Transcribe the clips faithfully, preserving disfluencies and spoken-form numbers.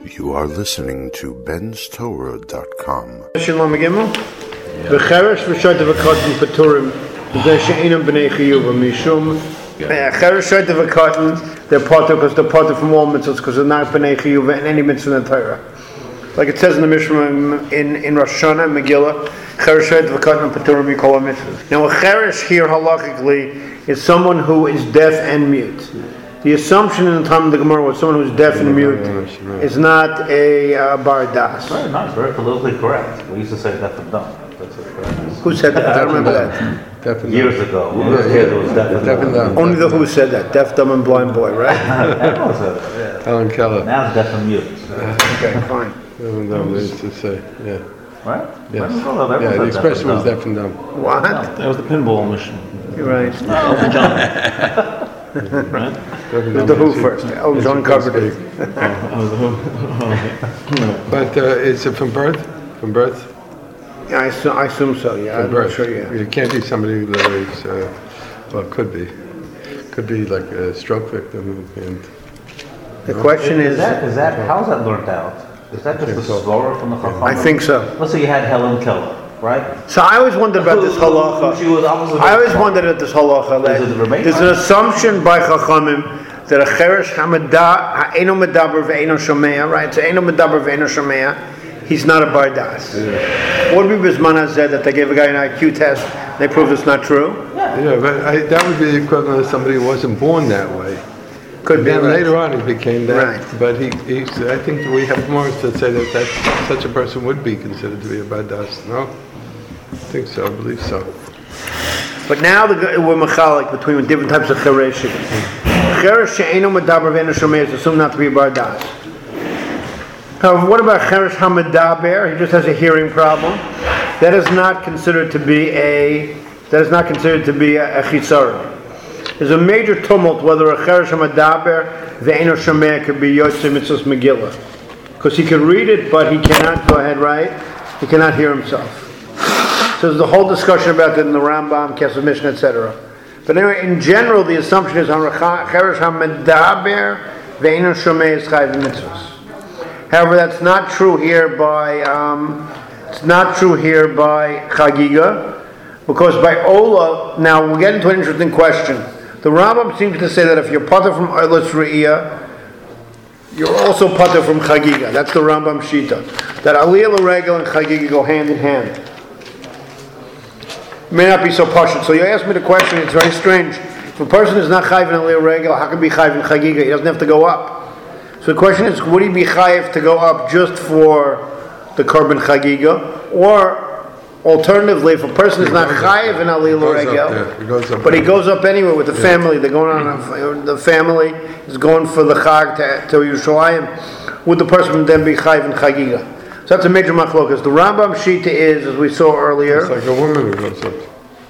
You are listening to Ben's Torah dot com. Shalom Gimel. V'cheresh v'shoyta v'kotten paturim v'zeh she'inam b'nei chiyuva mishum. Cheresh shoyta v'kotten, they're potter because they're potter from all mitzvahs because they're not b'nei chiyuva in any mitzvah in the Torah. Like it says in the Mishnah in, in Rosh Hashanah, Megillah, Cheresh shoyta v'kotten paturim mikol mitzvahs. Now a cheresh here halachically is someone who is deaf and mute. The assumption in the time of the Gemara was someone who's deaf and mute is not a uh, bar das. Very nice, very politically correct. We used to say deaf and dumb. That's what correct is. Who said that? I don't remember that. Deaf and Years ago. When we were kids, it was deaf and Deaf and dumb. dumb. Only the who said that. Deaf, dumb, and blind boy, right? Everyone said it, yeah. Helen Keller. Now it's deaf and mute. Okay, fine. Deaf and dumb, they used to say, yeah. Right? Yes. Everyone Yeah, the said expression was deaf deaf and dumb. What? That was the pinball machine. You're right. and dumb. Right? Deaf and The dumb who is- first. Oh, is John a covered it. mistake. Oh, oh, the who. No. But uh, is it from birth? From birth? Yeah, I assume, I assume so, yeah. From I'm birth. not sure, yeah. It can't be somebody that is, uh, well, it could be. Could be like a stroke victim. And The question Is is, that, is that, how's that learned out? Is that just a svara from the Chacham? I think so. Let's say you had Helen Keller, right? So I always wondered about this Who- who- halacha. She was obviously. I always wondered at this halacha that Is it the Rebbeinu? there's an assumption by Chachamim that a cheresh hamada ha'eno medaber ve'eno shomea, right? So eno medaber ve'eno shomea, he's not a bar das. What would be Bismana said that they gave a guy an I Q test, they proved it's not true? yeah, but I, that would be the equivalent of somebody who wasn't born that way. Could be. Then Right. later on he became that. Right. But he, he's, I think we have more to say that, that such a person would be considered to be a badas. No? I think so, I believe so. But now the, we're machalik between different types of chereshim. Cheresh she'eno medaber ve'eno shomea is assumed not to be a bar das. However, what about cheresh hamadaber? He just has a hearing problem. That is not considered to be a that is not considered to be a, a chisaron. There's a major tumult whether a cheresh hamadaber ve'eno shomea could be yotzei mitzvos Megillah, because he can read it, but he cannot go ahead right. He cannot hear himself. So there's a whole discussion about that in the Rambam, Kesef Mishnah, et cetera. But anyway, in general, the assumption is cheresh hamadaber ve'eno shomea is chayv mitzvos. However, that's not true here by um, it's not true here by Chagiga, because by Ola. Now we'll get into an interesting question. The Rambam seems to say that if you're pater from Olas Re'iyah, you're also pater from Chagiga. That's the Rambam Shita. That Aliyah L'Regel and Chagiga go hand in hand. It may not be so pashut. So you asked me the question. It's very strange. If a person is not chayv in Aliyah L'Regel, how can he be chayv in Chagiga? He doesn't have to go up. So the question is, would he be chayiv to go up just for the korban chagiga, or alternatively, if a person is not chayiv in aliyah l'regel, but he goes up anyway with the yeah. family, they're going on. A, the family is going for the chag to, to Yerushalayim. Would the person then be chayiv in chagiga? So that's a major machlokas. The Rambam Shita is, as we saw earlier. It's like a woman who goes up.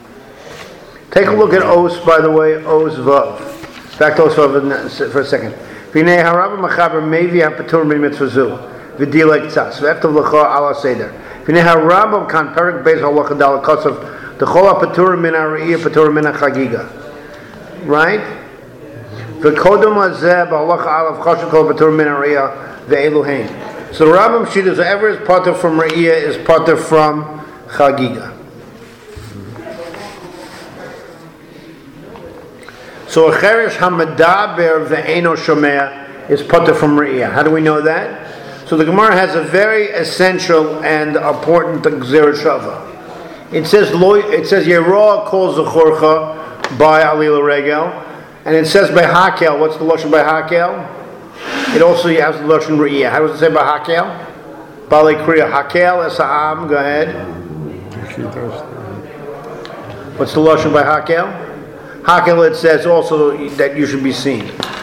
Take a look at Os, by the way, Os Vav. Back to Os Vav for a second. V'nei harabba machaber mevi ha'patur min mitzvah zu v'dilek tzas v'eftav l'cha ala seder v'nei harabba kan perik beis halacha dal kosav d'chol ha'patur min ha're'iyah patur min ha'chagiga, right? V'kodom hazeh b'halacha alav chashav kol patur min ha're'iyah ve'elu hein. So the Rambam Shita is whoever is patur from re'iyah is patur from chagiga. So a cheresh hamadaber ve'eno shomea is pater from re'iyah. How do we know that? So the Gemara has a very essential and important gzera shava. It says it says Yeroah calls the chorcha by aliyah l'regel, and it says by hakel. What's the lashon by hakel? It also has the lashon re'iyah. How does it say by hakel? Balei kriya hakel esa'am. Go ahead. What's the lashon by hakel? Hakel, it says also that you should be seen.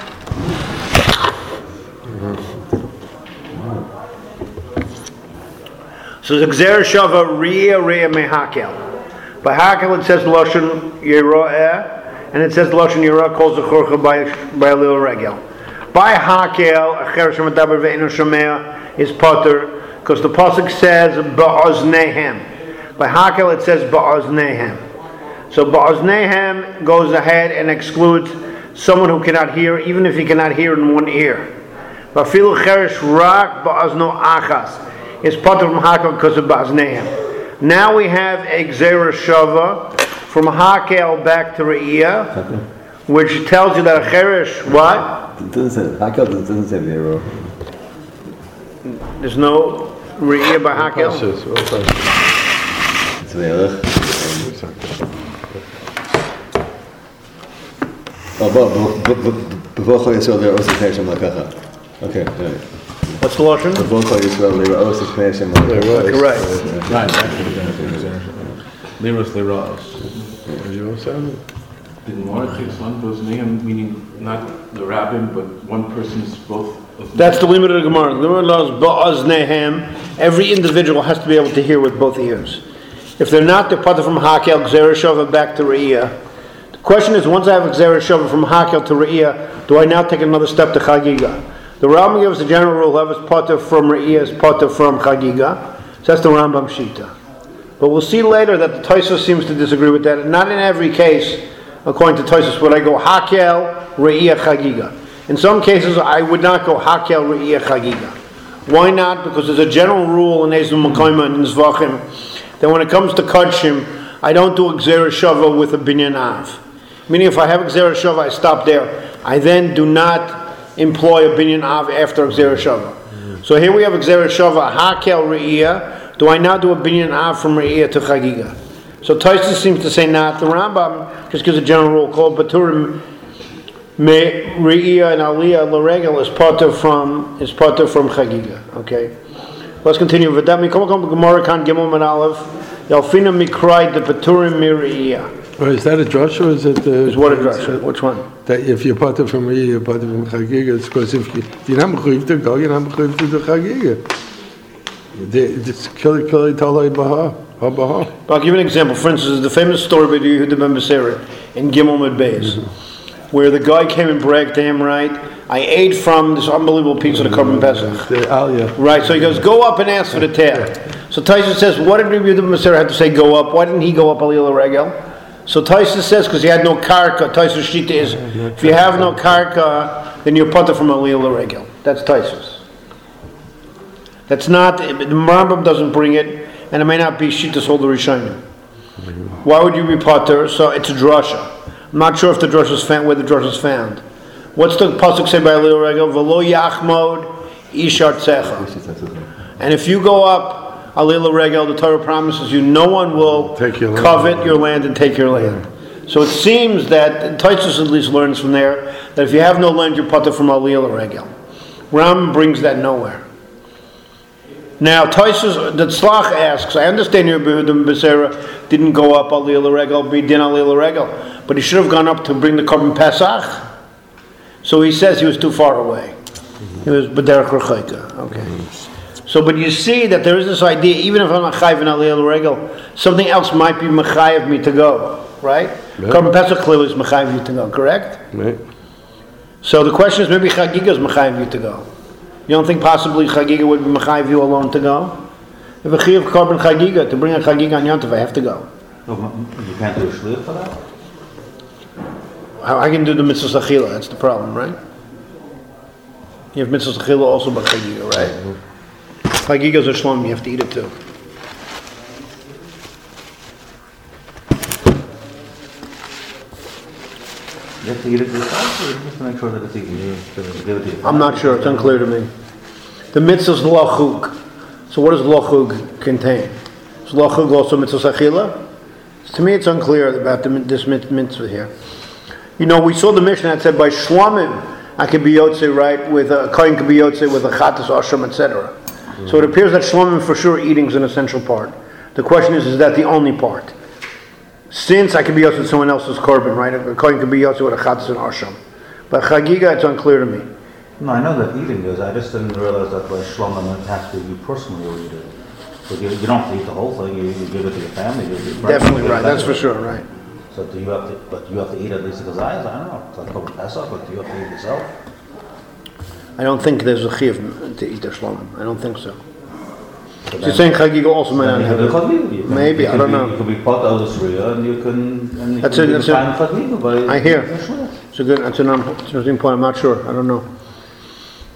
So the Gzer Shava Ria Ria Mehakel. By Hakel it says Lashon Yeroeh, and it says Lashon Yeroeh calls the Chorcha by by a little regel. By Hakel, a Cheresh Madaber Ve'eno Shomea is Potter, because the pasuk says Ba'oznehem. By Hakel it says Ba'oznehem. So Ba'oznehem goes ahead and excludes someone who cannot hear, even if he cannot hear in one ear. Vafilu cheresh rak ba'azno achas. It's part of Hakel because of ba'azneim. Now we have a gzera shava from Hakel back to Re'iyah, which tells you that a cheresh, what? It doesn't say, Hakel doesn't say zero. There's no Re'iyah by Hakel? Pashas, well, Pashas. It's Ve'erech. Oh, B'vocho Yisrael Le'os Pnei Hashem L'kacha. Okay, right. What's the Lashon? B'vocho Yisrael Le'os Pnei Hashem L'kacha. Correct. Right, Liros Liros. You know something? The Gemara takes on those names, meaning not the rabbin, but one person's both. Of That's the limit of the Gemara. The Gemara allows ba'az nehem. Every individual has to be able to hear with both ears. If they're not, they're part of from Hakel, Gzera Shava back to Re'iyah. The question is, once I have a Gzera Shava from Hakel to Re'iyah, do I now take another step to Chagiga? The Rambam gives the general rule, whoever's part of from Re'iyah is part of from Chagiga. So that's the Rambam Shita. But we'll see later that the Tosfos seems to disagree with that. And not in every case, according to Tosfos, would I go Hakel, Re'iyah, Chagiga. In some cases, I would not go Hakel, Re'iyah, Chagiga. Why not? Because there's a general rule in Ezra Makoima and in Zvachim that when it comes to Kodshim, I don't do a Gzera Shava with a Binyan Av. Meaning if I have a Gzera Shava, I stop there. I then do not employ a Binyan Av after a Gzera Shava. So here we have a Gzera Shava, Hakel, Re'iyah. Do I now do a Binyan Av from Re'iyah to Chagiga? So Tosfos seems to say not. The Rambam just gives a general rule called Baturim Re'iyah and Aliyah L'Regel is part of from is part of from Chagiga. Okay, let's continue. V'dami kol kom Gemara kan Gimel Man Aleph Yalfina Mikrai the Baturim Re'iyah. Or is that a drush or is it the... Is what a drush? Which one? That if you're part of from Re'iyah, you're part of from Chagiga, it's because if you, you're not mechuyev to go, you're not mechuyev to do Chagiga. It's Kili Kili Talei Baha. I'll give you an example. For instance, the famous story by Yehuda ben Beseira in Gimel Mid Beis, where the guy came and bragged to him, right? I ate from this unbelievable pizza of the Korban Pesach. The Aliyah. Right, so he goes, go up and ask for the tail. So Tosfos says, what did Yehuda ben Beseira have to say go up? Why didn't he go up Aliyah L'Regel? So Tosfos says, because he had no karka. Tosfos Shita is, if you have no karka, then you're putter from Aliyah L'Regel. That's Tosfos. That's not, the Rambam doesn't bring it, and it may not be Shitas Holder Rishonim. Why would you be potter? So it's a drasha. I'm not sure if the drasha is found, where the drasha is found. What's the pasuk say by Aliyah L'Regel? V'lo yachmod ishar tzecha. And if you go up Aliyah L'Regel, the Torah promises you no one will Take your land. covet your land and take your land. So it seems that, Tosfos at least learns from there, that if you have no land, you're potter from Aliyah L'Regel. Ram brings that nowhere. Now, Tosfos, the Tzlach asks, I understand your Yehuda ben Beseira didn't go up Aliyah L'Regel, B'din Aliyah L'Regel, but he should have gone up to bring the Korban Pesach. So he says he was too far away. He was B'derech Rechaika. Okay. So, but you see that there is this idea, even if I'm not chayiv in Aliyah L'Regel, something else might be mechayiv me to go, right? Yeah. Korban Pesach clearly is mechayiv you to go, correct? Right. So the question is, maybe Chagiga is mechayiv you to go. You don't think possibly Chagiga would be mechayiv you alone to go? If a chiyav korban Chagiga, to bring a Chagiga on Yontif, I have to go. No, you can't do a shliach for that? I I can do the mitzvah achila, that's the problem, right? You have mitzvah achila also by Chagiga, right? Chagiga's a shlom, you have to eat it too. You have to eat it yourself, or just to make sure that it's eaten? You have to give it to your I'm not sure, it's unclear to me. The mitzvah is lochug. So what does lochug contain? Is lochug also mitzvah achila? To me it's unclear about the, this mitzvah here. You know, we saw the Mishnah that said by shlomim, I could be yotze, right, with a kohen could be yotze with a chatas, ashram, et cetera. Mm-hmm. So it appears that shlomim for sure eating is an essential part. The question is, is that the only part? Since I could be yotze with someone else's korban, right? A kohen could be yotze with a chatas and ashram. But chagiga, it's unclear to me. No, I know that eating is. I just didn't realize that by shlomim it has to be you personally who eat it. So you, you don't have to eat the whole thing. You, you give it to your family. You, you Definitely you right. That's for sure, right. So do you have to? But you have to eat at least the gazayas. I don't know. It's like Korban Pesach, but do you have to eat yourself? I don't think there's a chiyuv to eat the shlomim. I don't think so. So you're saying chagiga also might not have it. Maybe, I don't know. You can be part of the Surya and you can. And you That's can it. That's it. find chagiga by. I hear. It's a good. It's an interesting point. I'm not sure. I don't know.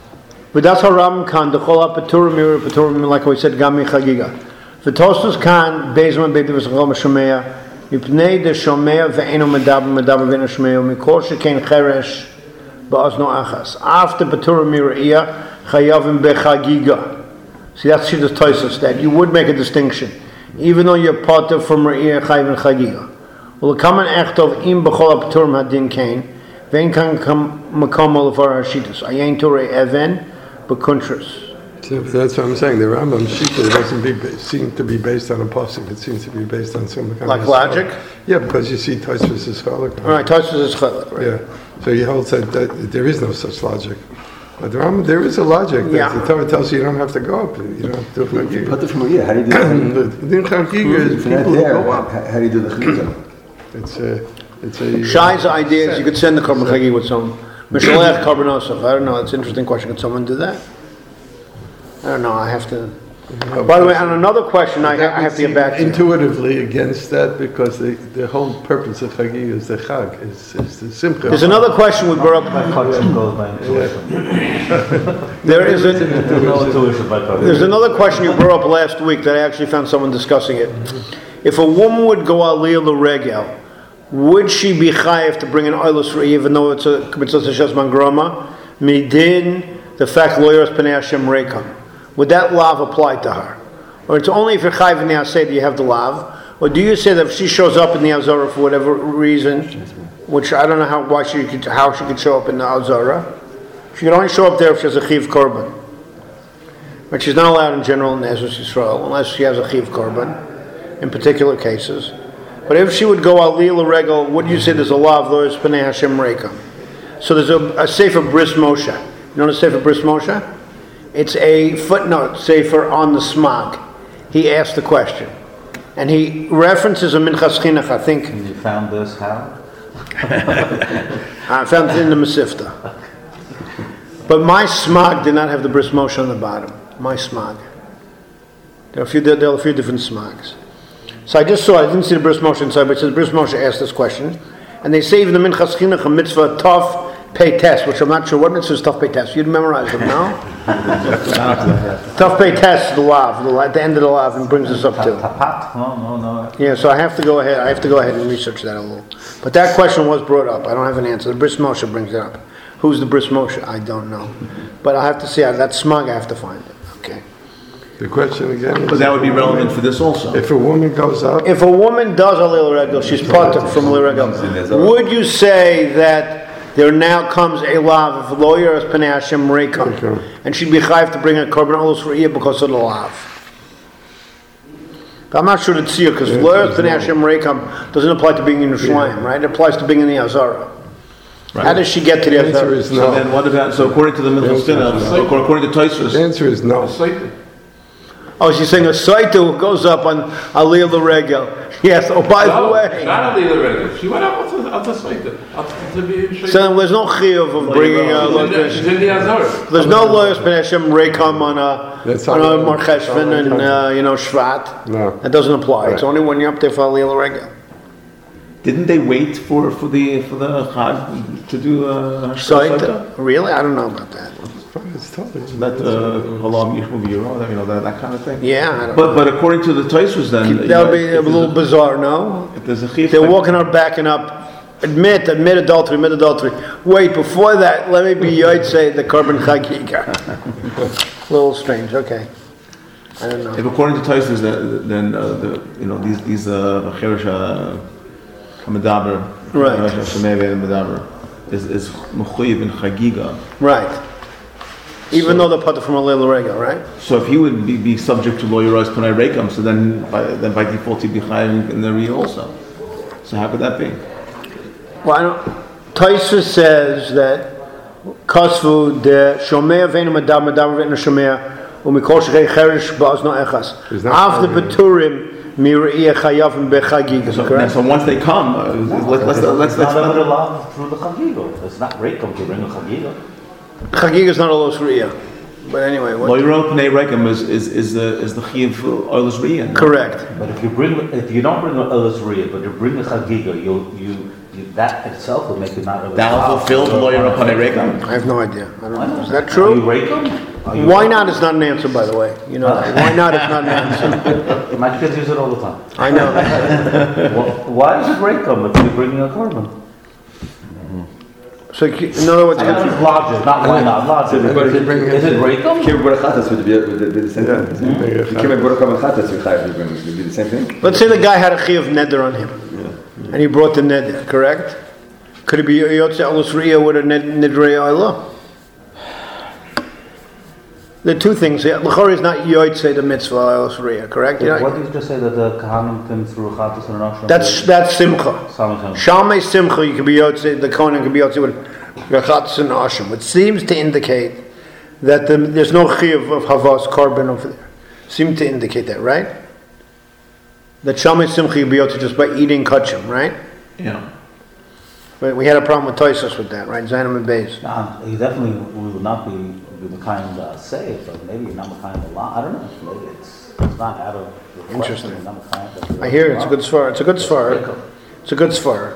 V'das haram kan dechol ha'peturim miru peturim, like we said, gam michagiga. V'tostus kan beizman beit v'sachol m'shomea mipnei de shomea ve'eno medaber medaber ve'eno shomea mikol sheken cheresh ba'azno achas. After peturim miru'iyah chayavim bechagiga. See, that's the Tosfos, that you would make a distinction, even though you're potter from re'iyah chayavim chagiga. Well, the common echtov im b'chol ha'peturim hadin kain ve'en kan makom l'var hashitas ayin torei even b'kuntras. So that's what I'm saying. The Rambam Shita doesn't be, seem to be based on a pasuk. It seems to be based on some kind Like of logic? Yeah, because you see Tosfos is chalak. All right, Tosfos is chalak, right? Yeah, so he holds that, that there is no such logic. But the Rambam, there is a logic. That Yeah. the Torah tells you you don't have to go up. You don't have to do chagiga. Put the from here. How do you do that? The din chagiga is If you're not people who there, go up. how, how do you do the chagiga? It's a, it's a. Shai's idea is you could send the korban chagi with some mishalech korban osaf. I don't know. It's an interesting question. Could someone do that? I don't know. I have to. By the way, on another question, I, That I have to would get back to. seem you. intuitively against that because the, the whole purpose of chagiga is the chag, is, is the simcha. There's another question we brought My up. culture goes by intuition. There is a, There's no intuition by culture. there's another question you brought up last week that I actually found someone discussing it. If a woman would go aliyah l'regel, would she be chayiv to bring an oilus for even though it's a mitzvah shesman groma? Midin the fact lawyers pnei Hashem rekam. Would that lav apply to her? Or it's only if you're chayiv in the asay that you have the lav? Or do you say that if she shows up in the Azara for whatever reason, which I don't know how why she could how she could show up in the Azara, she can only show up there if she has a chiv korban. But she's not allowed in general in Ezra Yisrael unless she has a chiv korban, in particular cases. But if she would go aliyah l'regel, would you say there's a lav lawyers pnei Hashem rekam? So there's a, a sefer bris Moshe. You know the sefer bris Moshe? It's a footnote sefer on the smag. He asked the question. And he references a Minchas Chinuch, I think. You found this how? I found it in the Mesivta. But my smag did not have the bris Moshe on the bottom. My smag. There are a few, there are a few different smags. So I just saw, I didn't see the bris Moshe inside, but it says bris Moshe asked this question. And they say even the Minchas Chinuch, a mitzvah tov pei test, which I'm not sure what mitzvah is tov pei test. You'd memorize them now? Tov pei test, the lav, the, at the end of the lav, and brings us up to. Tapat? No, no, no. Yeah, so I have to go ahead. I have to go ahead and research that a little. But that question was brought up. I don't have an answer. The bris Moshe brings it up. Who's the bris Moshe? I don't know. But I have to see. That smug, I have to find it. Okay. The question again But is, that would be relevant for this also. if a woman goes up, If a woman does a lil regel, she's parted from lil regel. Would you say that there now comes a lav if a lawyer is pnei Hashem rekam, and she'd be chayiv to bring a korban olos for iyah because of the lav? I'm not sure that's here because lawyer is pnei Hashem rekam doesn't apply to being in Yerushalayim, right? It applies to being in the Azara. How does she get to the the answer Azara? is So no. then what about, so according to the Minchas Chinuch, according to The Tosfos, answer is no. Oh, she's saying a saita who goes up on aliyah l'regel. Yes. Oh, by the No, way, not on the other regular. She went out to the Sweita. To be so there's no chiyuv of bringing a She's lawyer. in the Azar. There's no lawyers pnei Hashem rekam on a That's on all- a Mar Cheshvan and uh, you know Shvat. No. That doesn't apply. It's Right. only when you're up there for aliyah l'regel. didn't they wait for, for the for the Chag to do uh, Saita? Really? I don't know about that. It's totally. That uh, Halam Yishmu V'Yiro, you know, that, that kind of thing? Yeah, I don't But but according to the Tosfos then... you that know, would be a if there's little bizarre, no? If there's a chiyuv... They're walking out backing up. Admit, admit adultery, admit adultery. Wait, before that, let me be yoid say the korban chagiga. A little strange. Okay, I don't know. If according to Tosfos, then, then uh, the, you know, these, these uh, Cheresh HaMedaber, Right. Cheresh HaShemei Medaber, is, is Mechuyev in Chagiga. Right. Even though they're part from a little regel, right? So if he would be, be subject to lawyerized Panay Rekam, so then by, then by default he'd be chayav in the Riyah also. So how could that be? Well, I don't. Tosfos says that Kosvu de Shomea Venu Madam Madam Venu Shomea Umikol Shechei Cherish Ba'azno Echas. It's not After Beturim Miriyah Chayavim Bechagig. So, Correct. so once they come, uh, let, let's let's It's let's. not another let's law through the chagiga. It's not rekam to bring a chagiga. Chagig is not a los Riyah. But anyway, what? lawyer Panay Rekam is is is the is the chiyuv oilus Riyah. Correct. But if you bring, if you don't bring a elisriya, but you bring a chagiga, you you that itself would make it not really. Thou fulfilled lawyer upon a rekam. I have no idea. I don't know. Is that Are you true? Rekum? Are you Why not is not an answer, by the way. You know, why not is not an answer. My kids use it all the time. I know. Wh- Why is it Rekum if you're bringing a carbon? So, in other words, I know it's logic, not why not logic. Is it, is it Rekum? Kibbutz Baruch Chatas would be, would be the same Yeah. thing. Kibbutz Baruch Chatas would be the same thing. let's say the guy had a chiyuv neder on him, and he brought the neder, correct? Could it be yotze alus riyah with a nidrei oila? The two things. L'chori is not yotze the mitzvah alus riyah, correct? You know, What did you just say that the Kahanim can through Chatas and Rosh? that's that's simcha. Samachim. Shalmei simcha, you could be yotze. The kohen could be yotze with rachatz and ashim, which seems to indicate that the, there's no chiyuv of havas carbon over there. Seem to indicate that, right? That shalmei simcha you be yotze just by eating kachim, right? Yeah. But we had a problem with Toisos with that, right? Zainim and Beis. Nah, he definitely we would not be, be the kind uh, say, but maybe you're not the kind of law. I don't know. Maybe it's it's not out of the question. Interesting. You're not the kind of- I hear it's a good svar. It's a good svar. It's a good svar.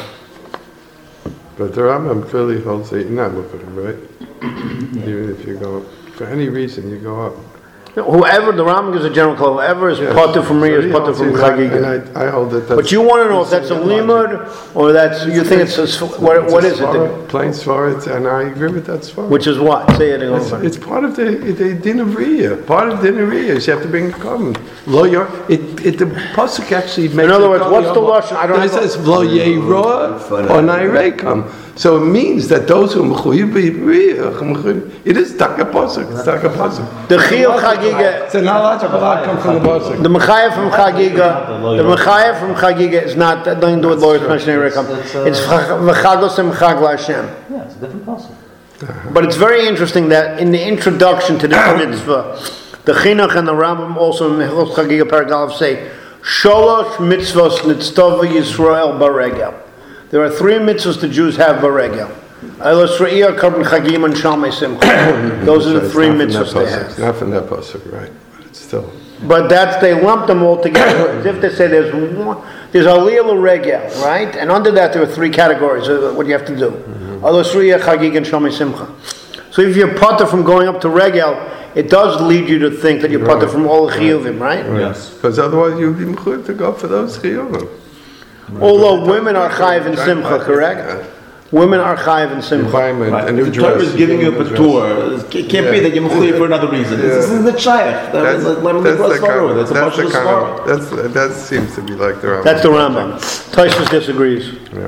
But the Rambam clearly holds that you're not Mukharim, right? Even if you go up, for any reason you go up. Whoever, the Rambam gives a general call, whoever is Yes. potter from So Riyah he is potter holds from it that- And Chagiga. I, I hold that that's... But you want to know if that's a limud or that's, you think it's, a s- what, what is it? Svara, plain Svara, and I agree with that Svara. Which is what? Say it It's, over. it's part of the, the din of Riyah. Part of din of Riyah is you have to bring a carbon. Lo yor, it, it, the Pasuk actually makes In other it words, go what's the over. lashon? I don't It know. says lo yeirah or nairekam. So it means that those who are mechuyev b'Riyah, mechuyev- it is taka Pasuk. It's taka Pasuk. The Chiyuv Chagiga, It's an alacha balak come from the Pasuk. the Mechayev from Chagiga, the Mechayev from Chagiga is not, that nothing to do with lawyers mentioning Rekam. It's V'chagos and Mechag LaHashem. Yeah, it's a different concept. But it's very interesting that in the introduction to this mitzvah, the Chinuch and the Rambam also in Mechilot Chagiga Paragraph say, Sholosh mitzvos nitztova Yisrael baregel. There are three mitzvahs the Jews have baregel. Elos Re'iyah, Karban Chagim, and Shalmei Simcha. Those are the three mitzvahs they It's have. not from that Pasuk, right? But it's still. But that's, they lump them all together, as if they say there's one, there's Aliyah L'Regel, right? And under that there are three categories of what you have to do. Elos Re'iyah, Chagig, and Shalmei Simcha. So if you're potter from going up to Regel, it does lead you to think that you're potter from all the Chiyuvim, right? Yes. Because otherwise you'd be mechuyev to go for those chiyuvim. Although women are chayiv in simcha, correct? Women are chayiv in simcha. Environment, Right. a new The dress. Torah is giving you a a new tour. It can't be that you're mechuyev for another reason. This is the shaykh. That was That's, like Lemon that's the That's kind of, That's a that's the partial kind svara. of, that's, that seems to be like the Rambam. That's the Rambam. Tosfos disagrees. Yeah.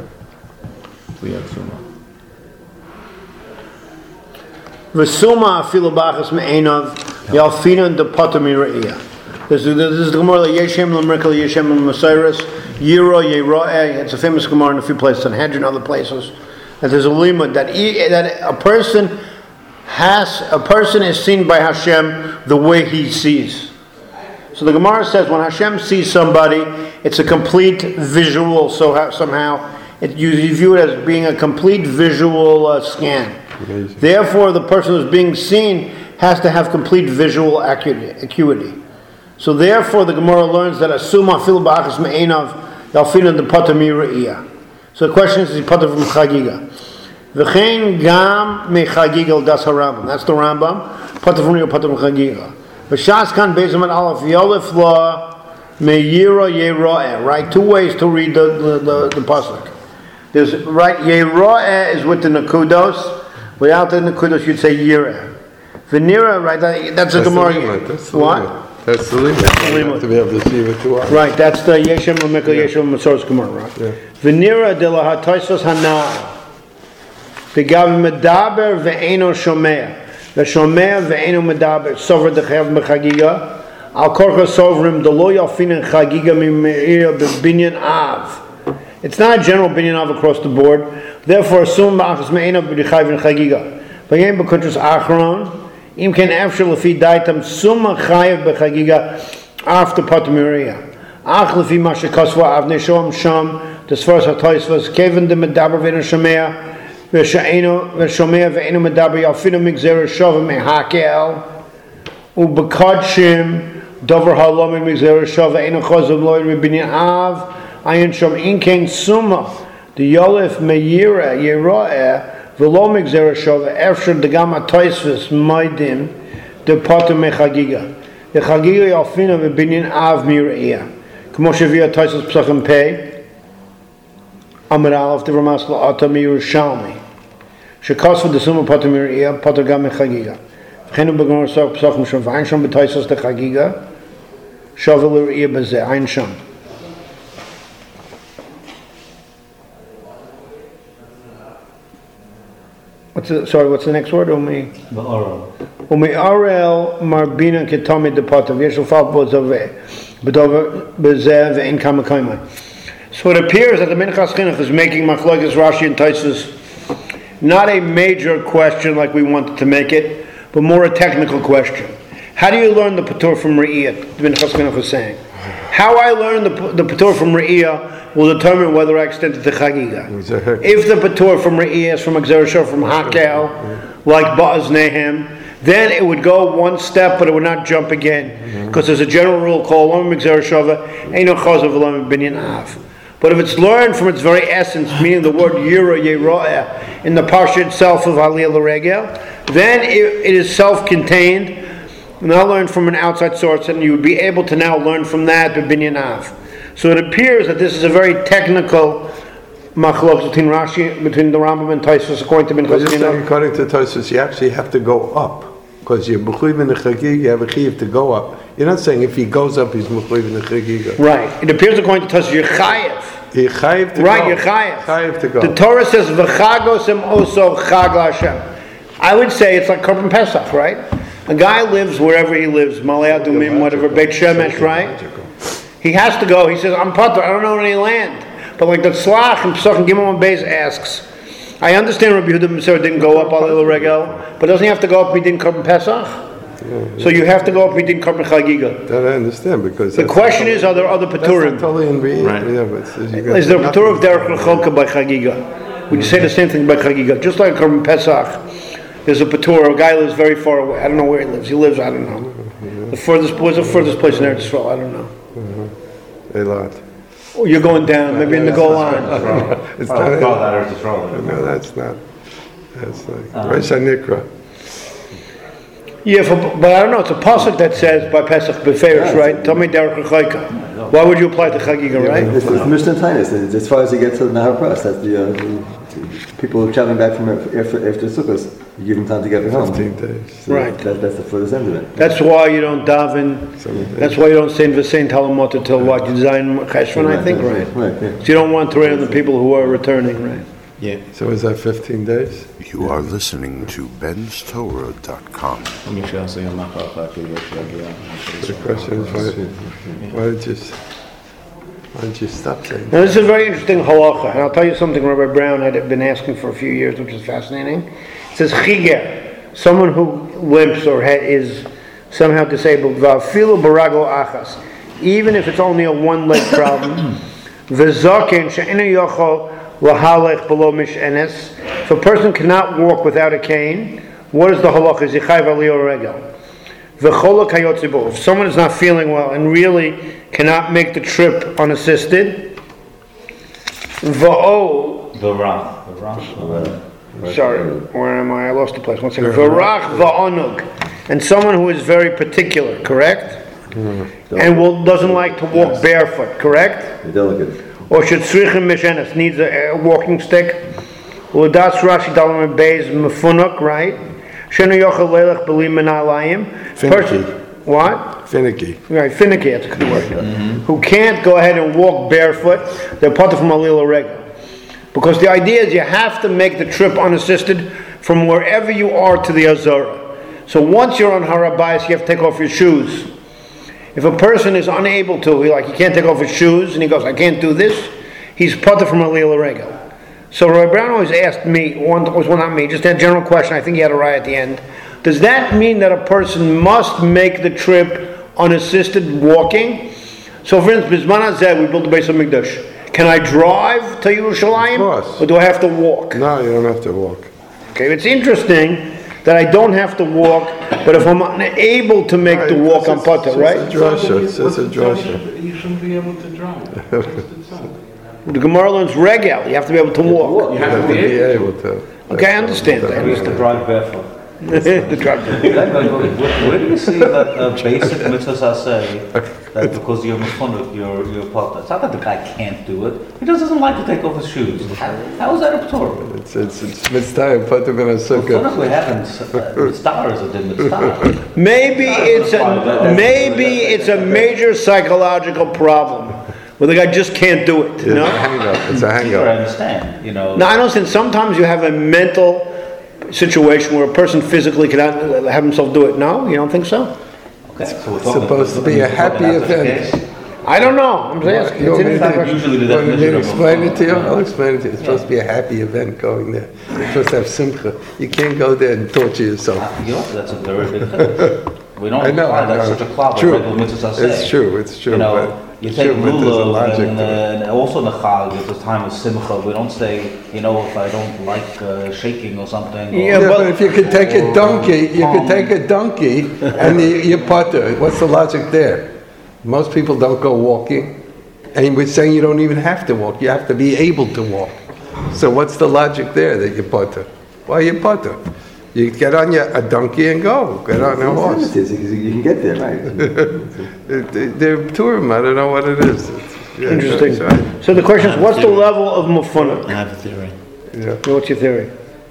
V'suma afilu bachas me'enav yalfinan de potter mire'iyah. This is, this is the Gemara, Yeshem l'merkel, Yeshem l'masairis, Yiro, Yero'eh. It's a famous Gemara in a few places, in Hedge and other places. That there's a limud that, e- that a person has, a person is seen by Hashem the way he sees. So the Gemara says when Hashem sees somebody, it's a complete visual, so ha- somehow, it, you, you view it as being a complete visual uh, scan. Amazing. Therefore, the person who's being seen has to have complete visual acuity. acuity. So therefore, the Gemara learns that asuma fil ba'achas me'enav yalfinan de potter mire'iyah. So the question is, is he potter from Chagiga? V'chein gam mechagiga das harambam. That's the Rambam. Potter from Riyah, potter from Chagiga. V'shas kan bezaman aleph yolef la me'yira yero'eh. Right, two ways to read the the, the, the pasuk. There's right yero'eh is with the nakudos. Without the nakudos, you'd say yireh. V'nira, right? That, that's a That's the Gemara. limit, that's the What? limit. That's the limit. You limit. have to be able to see with two eyes. Right, that's the Yeshem L'Mekel Yeshem Masoros Gemara, right? Yeah. V'nira de la ha'toisos hana'ah. V'gav medaber ve'eno shomea. V'shomea ve'eno medaber. Sover dechayav mechagiga. Al korcha sovrim de lo yalfinan chagiga mime'ira b'binyan av. It's not a general binyan av across the board. Therefore, assume ba'achas me'eno b'dichayv chagiga. V'yem b'kutras achron. Im ken after lefi daitam summa chayav b'chagiga after patamiria. Ach lefi mashe kasva avnei shoam sham desfars hatoisvas kevin de medaber ve'eno shomea v'she'eno v'shomea ve'eno medaber yalfinu migzera shavim mehakel u'bekadshim dover halomim migzera shav ve'eno chazim loy rebinyan av ayin shom in ken summa The Yolif Meira Yeroeh V'lo Migzera Shova Efshar Degam HaToisves Moedim De Potter Mechagiga. The Chagiga Yalfina V'binyan Av Mira'iyah. Kmo Shavia Toisves Psachim Pei Amar Aleph De Ramas La'ata Mirushalmi Shekosva De Suma Potter Mira'iyah Potter Gam Mechagiga. V'chenu Begnor Sok Psachim Shom V'ayin Shom B'Toisves De Chagiga Shova L'Ra'iyah B'zeh Ayin Shom. What's the, sorry, what's the next word? Umi The oral. Umi Arel Marbina Ketami de Potav Yeshul Fal Bozove Bedova Bezev in Kamakaima. So it appears that the Minchas Chinuch is making Machlokes Rashi and Taisus not a major question like we wanted to make it, but more a technical question. How do you learn the Patur from Re'iyah? The Minchas Chinuch is saying. How I learn the, the Patur from Re'iyah will determine whether I extend it to Chagiga. If the Patur from Re'iyah is from Exer Shor, from Hakel, like Ba'az Nehem, then it would go one step, but it would not jump again. Because there's a general rule called Lom Exer Shova, Eino Chazav Lom Binyan Av. But if it's learned from its very essence, meaning the word Yira Yeroeh in the Parsha itself of Aliyah L'Regel, then it, it is self-contained, not learned from an outside source, and you would be able to now learn from that Binyan Av. So it appears that this is a very technical machlokes between Rashi, between the Rambam and Tosfos, according to Minchas Chinuch. According to Tosfos, you actually have to go up because you're mechuyev in the chagig. You have a chiyuv to go up. You're not saying if he goes up, he's mechuyev in the chagig. Right. It appears according to Tosfos, you're chayev. You're chayev to right, go. Right, you're chayev. Chayev to go. The Torah says v'chagosem oso chag LaHashem. I would say it's like Korban Pesach, right? A guy lives wherever he lives, Malei Adumim, whatever, Beit Shemesh, right? He has to go. He says, I'm Pater, I don't know any land. But like the Tzlach and Pesach and Gimel and Beis asks, I understand Rabbi Yehuda Meser didn't go up Alil Regel, but doesn't he have to go up Midin Korban Pesach? Yeah, so you have to go up Midin Korban Chagiga. That I understand, because the question is, are there other Paturim? Totally in right. Yeah, but is there a Patur of Derech L'Cholka by Chagiga? Would you say the same thing by Chagiga? Just like Korban Pesach, there's a Patur, a guy lives very far away. I don't know where he lives. He lives, I don't know. Yeah. The furthest, what's the furthest place in Eretz Yisrael? I don't know. Uh-huh. A lot. Oh, you're going down, maybe in the goal line. It's oh, not. God, that is wrong. No, that's not. That's like Rosh Hanikra. Yeah, for, but I don't know. It's a pasuk that says by Pesach Beferish, right? Tell me Derech L'Chayka. Why would you apply to Chagiga, right? It's the Mishnah Tainus. As far as you get to the Nahar Pras, that's the, uh, the people traveling back from after after Sukkot. You give them time to get home. Fifteen days. So right. That, that's the furthest end of it. That's why you don't daven. That's why you don't say V'sein Talamot until what? You design Cheshvan, I think, right? Right. Yeah. So you don't want to rain on the people who are returning, right? Yeah. So is that fifteen days? You are listening to Ben's Torah dot com. Let me show you my The question is, why, why did you, why did you stop saying that? Now, this is a very interesting halacha, and I'll tell you something Rabbi Brown had been asking for a few years, which is fascinating. It says chiger, someone who limps or ha- is somehow disabled, va'afilu barago achas, even if it's only a one-leg problem, v'zaken she'enu yochol lahalech below mishenes. If a person cannot walk without a cane, what is the halacha? Is yichayv aliyah regel? V'chol kayotze bo. If someone is not feeling well and really cannot make the trip unassisted, va'o. The Rach. The Rach. Sorry, where am I? I lost the place. One second. V'rach va'onug. And someone who is very particular, correct? Mm-hmm. And will, doesn't like to walk yes. barefoot, correct? Delicate. Or should tzrichim mishenes, needs a, a walking stick. U'das Rashi dalam beis mefunuk, right? Shenu yochel leilach b'li menalayim. Finicky. What? Finicky. Right, finicky, that's a good word. Mm-hmm. Who can't go ahead and walk barefoot, they're part of Malila Regel. Because the idea is you have to make the trip unassisted from wherever you are to the Azara. So once you're on Har HaBayis, you have to take off your shoes. If a person is unable to, he like he can't take off his shoes, and he goes, I can't do this, he's part from Malila Regel. So Rabbi Brown always asked me, one was well, not me, just a general question, I think he had a right at the end. Does that mean that a person must make the trip unassisted walking? So for instance, Bisman HaZeh, we built the Beis HaMikdash. Can I drive to Yerushalayim? Of course. Or do I have to walk? No, you don't have to walk. Okay, it's interesting that I don't have to walk, but if I'm unable to make right, the walk, I'm potter, right? It's a drasha. It's, it's a drasha. You shouldn't be able to drive. The Gemara learns regel. You have to be able to walk. You have to be be able. able to. Okay, I understand. I We used to understand. drive barefoot. The drug. Where, where do you see that uh, basic mitzvahs say that because you're mechanic, you're you're part? It's not that the guy can't do it. He just doesn't like to take off his shoes. How, how is that a Torah? It's it's it's mitzvah. Put them in a sukkah. Mechanic we haven't uh, stars or didn't star. Maybe it's a maybe it's a major psychological problem where the guy just can't do it. It's a No, hang up. It's a hang Sure, I up. understand. You know. no, I don't think. Sometimes you have a mental situation where a person physically cannot have himself do it. No, you don't think so? Okay, so we're talking, supposed to be a happy that's the event. case. I don't know. I'm just asking. You It's want me an to- interesting question. Usually the Want me to definition of explain it to you? mechanic. I'll explain it to you. It's supposed to be a happy event going there. You're supposed to have simcha. You can't go there and torture yourself. Uh, you know, that's a very big thing. We don't I know, apply I that's know. such a cloud. True. Regular mitzvahs say. It's true, it's true, You know, but- you it's take true, but there's a lulav logic and, to it. and also in the chag, it's a time of simcha. We don't say, you know, if I don't like uh, shaking or something. Yeah, or, Yeah, but- but if you could take a donkey, you could take a donkey and you, you putter. What's the logic there? Most people don't go walking, and we're saying you don't even have to walk. You have to be able to walk. So what's the logic there that you putter? Why you putter? You get on your, a donkey and go. Get on a horse. You you can get there, right? They- They're touring. I don't know what it is. It's- yeah, Interesting. that's right. So the question is, what's the level of I mufuna? have a theory. Yeah. What's your theory?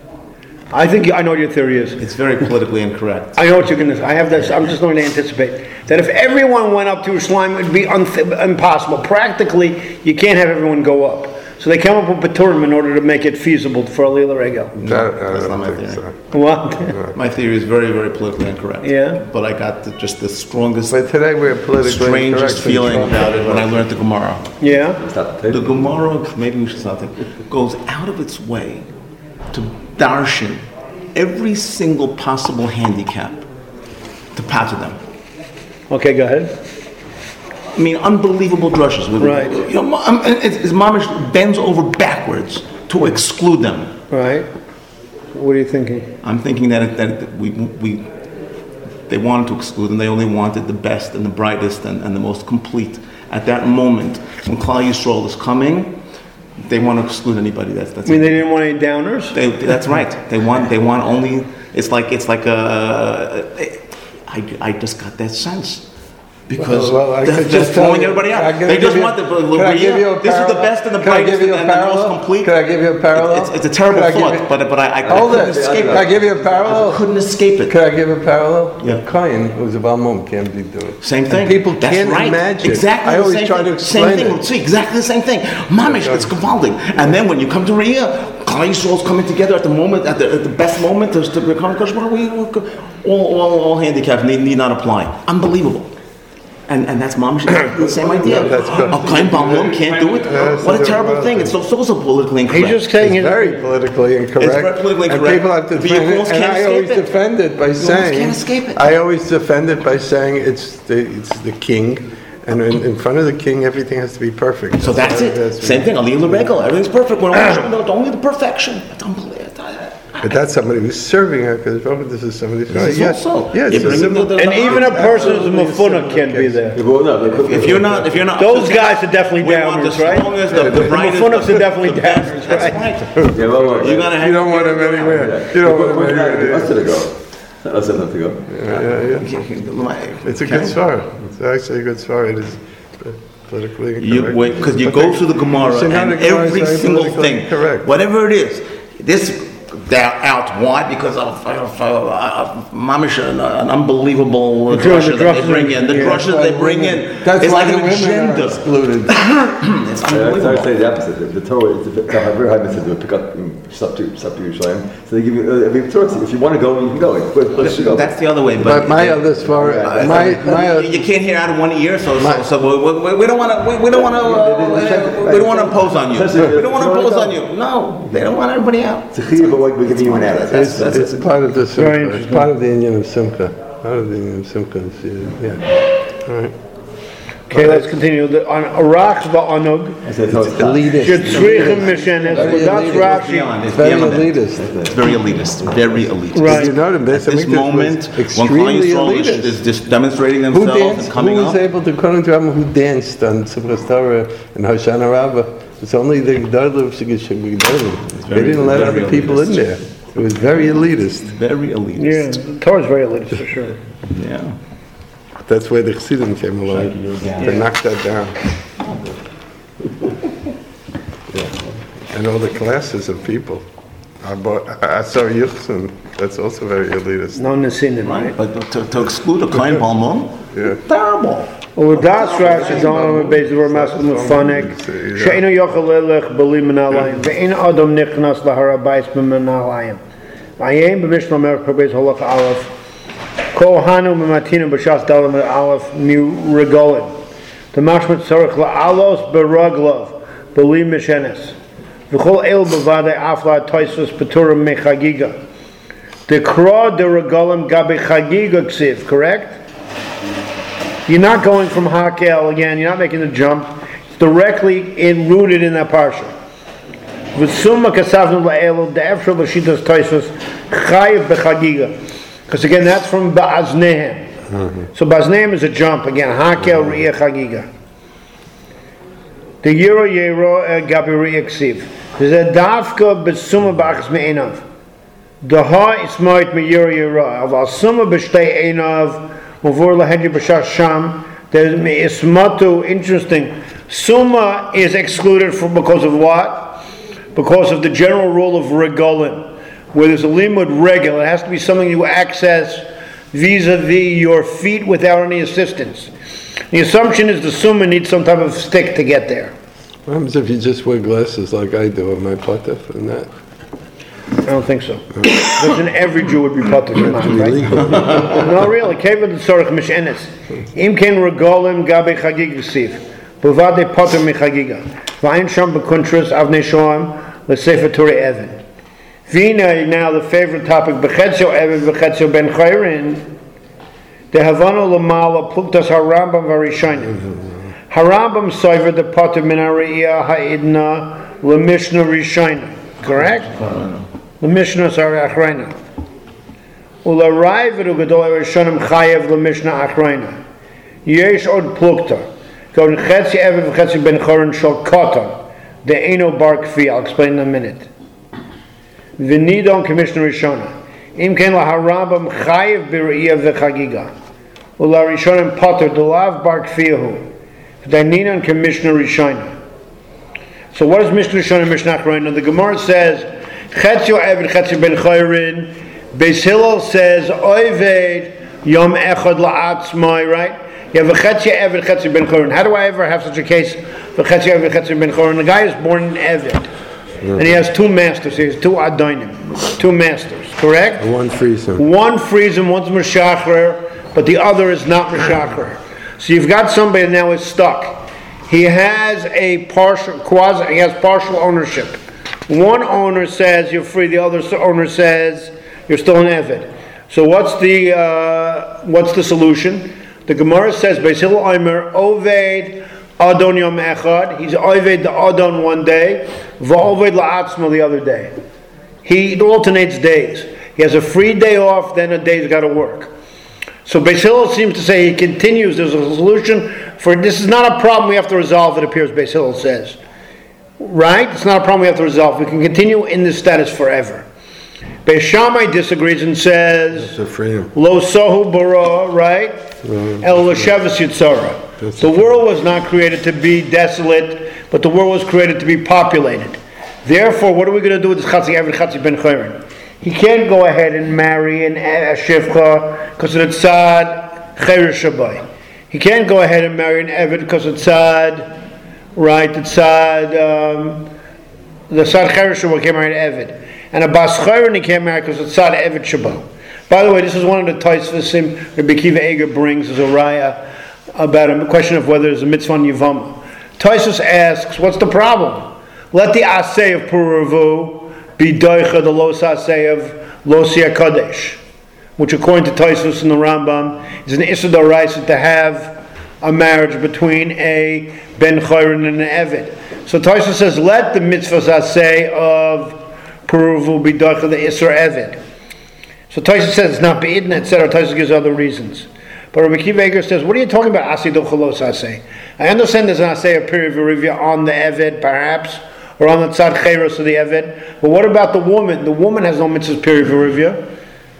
I think I know what your theory is. It's very politically incorrect. I know what you're going to. I have this. I'm just going to anticipate that if everyone went up to Yerushalayim, it would be unth- impossible. Practically, you can't have everyone go up. So they came up with Baturim in order to make it feasible for Alila Regel. That- I That's don't not my think theory. so. What? My theory is very, very politically incorrect. Yeah. But I got the, just the strongest, But today we're politically strangest incorrect. feeling about it when I learned the Gemara. Yeah. Stop the The tape. Gemara, maybe we should stop there, goes out of its way to darshan every single possible handicap to patter them. Okay, go ahead. I mean, unbelievable drushes. Right. You know, ma- um, it's, it's Mamish bends over backwards to exclude them. Right. What are you thinking? I'm thinking that, it, that it, we, we, they wanted to exclude them. They only wanted the best and the brightest and, and the most complete. At that moment, when Klal Yisrael is coming, they want to exclude anybody. That's that's. I mean, they didn't want any downers. They, that's right. They want. They want only. It's like. It's like a. I, I just got that sense. Because Well, well, I they're could just just tell throwing you- everybody I out. can They give just you- want the. Can I give you a This is the parallel? best and the Can I brightest give you a and the most parallel? complete. Can I give you a parallel? It's, it's a terrible Can I give thought, you- but but I, I, Hold I couldn't it. escape Can I it. give you a parallel? I couldn't escape it. Can I give a parallel? Yeah. A Kohen who's a Balmum can't be doing. Same thing. And people That's can't right. imagine. Exactly I the always same try thing. to explain Same thing. it. See, exactly the same thing. Mamish, it's gewaldig. And then when you come to Riyah, Klal Yisrael's coming together at the moment, at the, at the best moment to, to become Kodesh Baruch Hu. All, all, all handicaps need, need not apply. Unbelievable. And, and that's Mamish, the same idea. No, that's good. A Kohen Balmum can't do it. Yes, What a that's terrible right. thing. It's so, so, so politically incorrect. He's just saying It's it. very politically incorrect. It's very politically and incorrect. people have to But you defend it. almost And can't I escape always it. defend it by saying, can't escape it. I always defend it by saying it's the it's the king, and in, in front of the king, everything has to be perfect. So that's how it. has to be. Same thing. Aliyah L'Regel. Everything's perfect. When only, only the perfection. It's unbelievable. But that's somebody who's serving her, because this is somebody. This is yes, also- yes, You it's a bring simple- the- the- And even a person who's a Absolutely mufuna simple can't be case. there. Yeah, well, no, they- If you're not, if you're not, Those guys are definitely we want the downers, right? strongest, the, the The brightest, Mufunuks the- are definitely the best. downers, That's right? right. Yeah, well, well, You gotta have. You don't want him anywhere. You don't want him Us anywhere. to go. Us to go. Yeah, yeah. It's a good svara. It's actually a good svara. It is politically incorrect. You wait, because you go through the Gemara So now and the Gemara is every very single politically thing, correct. whatever it is, this they're out. Why? Because of, of, of, of mamish, an, an unbelievable You're doing the drusha that they drushes, bring in. The yeah. drushes they bring in. That's it's why like the an women are agenda. excluded. It's I would unbelievable. say the opposite. The, the Torah, it's a, it's a very high message to pick up in Sub to Sub to Yerushalayim. So they give you. Uh, I mean, Torah, if you want to go, you can go. Like, where, where should you go? That's the other way. But, But my other svara, my my you can't hear out of one ear, so My- so, so we, we, we don't want to we, we don't want to uh, we don't want to impose on you. We don't want to impose on you. No, they don't want everybody out. It's a chiyuv, but like, we're giving you an out. That's- It's, that's- it's part of the Very simcha. It's interesting. part of the Indian of simcha. Part of the Indian of simcha. is, uh, Yeah. All right. Okay, let's continue. The, on Arach va'anug, I said, no, it's not. Elitist. shetzrichim mishenes. Very Well, that's elitist. It's Rashi. beyond, it's Very beyond that. elitist. It's very elitist, very elitist. Right. You know, the At this moment, when Klal extremely Yisrael is, elitist. is just demonstrating Who themselves danced? and coming Who was up, able to, according to Rambam, who danced on Simchas Torah and Hoshana Rabbah? It's only the Gedolim of Gedolim. They very- didn't let very other people in elitist. there. It was very elitist. very Yeah, elitist. the Torah's very elitist for sure. Yeah. That's where the Chassidim came along. They knocked that down. Yeah. And all the classes of people. Asar Yuchsin, that's also very elitist. No Nesinim, Right, right? but to, to exclude a Kohen Balmon, Yeah. terrible. Well, das Rashi Zonim based on Maskel Mufanek. Sheinu yochel lelech b'li min alayim. Ve'in adam nichnas laharabais min alayim. Vayim b'mishnah merch per beis halach aleph. Kohanu b'matina b'shas dalam aleph new regolim. The mashmat tzarich la'alos b'raglov b'li mishenes. V'chol el b'vadei afla toisus peturim mechagiga. The kra de regolim gabe chagiga ksiv, correct? You're not going from Hakel again, you're not making the jump. It's directly in, rooted in that parsha. V'summa kasavnu la'elu de'efshel b'shitas toisus chayiv b'chagiga. Because again, that's from Ba'aznehem. So Ba'aznehem is a jump again. Hakel Riyah Chagiga. The Yiro Yero Gabi Riyah Ksiv. There's a Dafka B'summa B'achas Me'enav. The Ha Ismoit Me'yiro Yero. Aval Summa B'shtei Einav. Uvur Lahedji B'shas Sham. There's Ismatu. Interesting. Summa is excluded from because of what? Because of the general rule of Regolim. Where there's a limud regel, it has to be something you access vis-a-vis your feet without any assistance. The assumption is the summa needs some type of stick to get there. What happens if you just wear glasses like I do on my potaf and that? I don't think so. Listen, every Jew would be potter, right? No, really. Kevin the Tzorich Mishenes. Im ken regolim gabe chagig v'siv. Buvade potter mechagiga. V'ayin sham b'kuntras avnei shoam l'sefer Torah Evan. Vina, now the favorite topic, B'chetzio Evid, B'chetzio Ben Chayrin, the Havana Lamala, Pluktas HaRambam Varishaina. HaRambam Soiver, the Potter Minariya Ha'idna, L'Mishnah Rishaina. Correct? The Mishnah Sari Achraina. U'l'arayv V'rugadol Rishonim Chayev L'Mishnah Achraina. Yesh Od Plukta. Go to Chetzi Evid, B'chetzio Ben Chayrin Shal Kotan. The Eino Bar Kfi. I'll explain in a minute. V'nidon Commissioner Rishona. Im ken laharambam chayiv b're'iyah v'chagiga. Ula Rishonim potter delav bar kfiyahu. V'daininon Commissioner Rishona. So what is Mishnah Rishona and Mishnah Achroina? The Gemara says, Chetzio Eved Chetzio Ben Chayrin. Beis Hillel says, Oived Yom Echad La'atzmai, right? You have a Chetzio Eved Chetzio Ben Chayrin. How do I ever have such a case for Chetzio Eved Chetzio Ben Chayrin? The guy is born in Eved. And he has two masters. He has two Adonim, two masters. Correct? One frees him. One frees him, one's Meshacher, but the other is not Meshacher. So you've got somebody that now is stuck. He has a partial quasi. He has partial ownership. One owner says you're free. The other owner says you're still an Eved. So what's the uh, what's the solution? The Gemara says Beis Hillel Omer Oved Adon Yom Echad. He's Oved the Adon one day, V'Oved La'atzma the other day. He alternates days. He has a free day off, then a day's got to work. So Beis Hillel seems to say he continues. There's a solution for this. Is not a problem we have to resolve. It appears Beis Hillel says, right? It's not a problem we have to resolve. We can continue in this status forever. Beis Shammai disagrees and says, Lo sohu bara, right? El l'sheves yitzara. The world was not created to be desolate, but the world was created to be populated. Therefore, what are we going to do with this Chatzi Eved Chatzi Ben Chayrin? He can't go ahead and marry an Shivcha because it's Tzad Chayrish Shabai. He can't go ahead and marry an Eved because it's Tzad, right? It's Tzad, um, the Tzad Chayrish Shabai can't marry an Eved. And a Bas Chayrin he can't marry because it's Tzad Eved Shabai. By the way, this is one of the Taisvasim Rabbi Akiva Eger brings as a raya about a question of whether there's a mitzvah on Yivama. Taisvus asks, what's the problem? Let the Asay of Puravu be Doicha, the Los Asay of Losia Kodesh, which according to Taisvus and the Rambam is an Issa D'Oraisa to have a marriage between a ben chayrin and an eved. So Tosfos says, let the mitzvahs say of peruvu be doicha the isser eved. So Tosfos says it's not be'idna, et cetera. Tosfos gives other reasons. But Rabbi Akiva Eiger says, what are you talking about, asay dochalos asay? I understand there's an asay of period v'rivya on the eved, perhaps, or on the tzad chayros of the eved. But what about the woman? The woman has no mitzvahs period v'rivya.